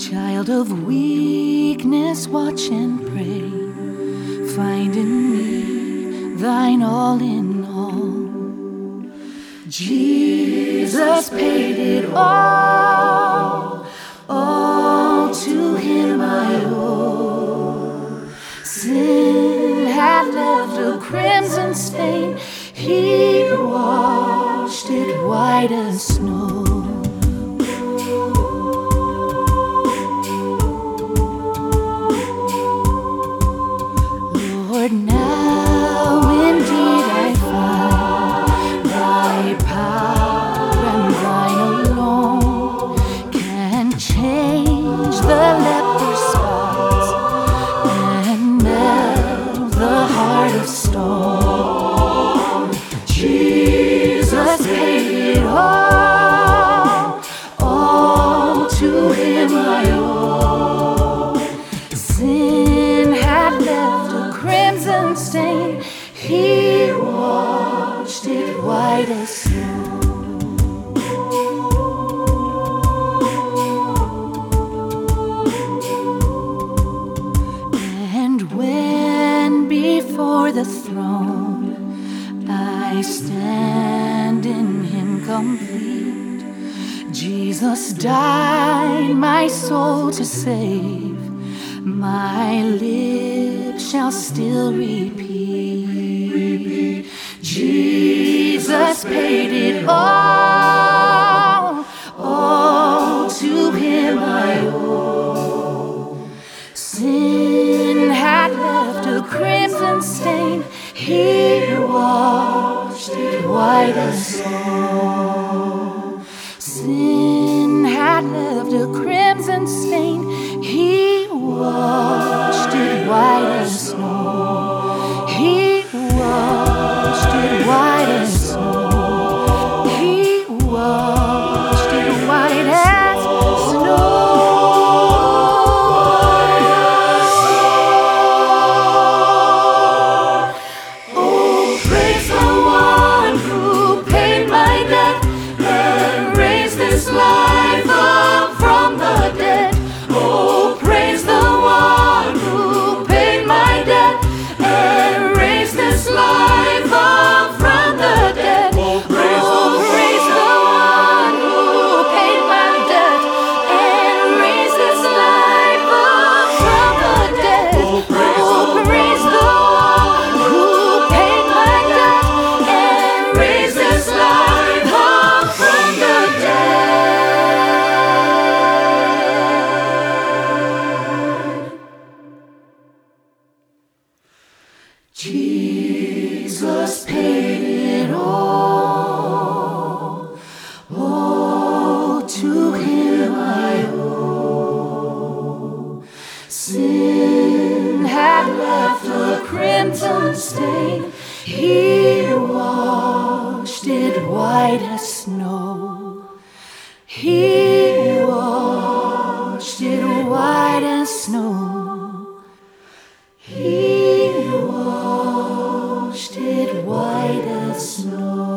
Child of weakness, watch and pray. Find in me thine all in all. Jesus paid it all to him I owe. Sin had left a crimson stain, he washed it white as snow. Lord, now indeed I find thy power and thine alone can change the leper's spots and melt the heart of stone. Jesus paid it all to him I owe. Sin had left a crimson stain, he washed it white as snow. And when before the throne I stand in him complete, Jesus died my soul to save. My lips shall still repeat, Jesus paid it all to him I owe. Sin had left a crimson stain, he washed it white as snow. Sin had left a crimson stain, he washed it white as snow. He washed it white as snow. He washed it white as snow. Oh, praise the one who paid my debt and raised this life up from the dead. Oh, praise the one who paid my debt and raised this life up from the dead. Oh, praise the one who paid my debt and raised this life up from the dead. Oh, praise the one who paid my debt and raised this life up from the dead. Jesus paid it all to him I owe. Sin had left a crimson stain, he washed it white as snow. He washed it white as snow. He washed it white as snow.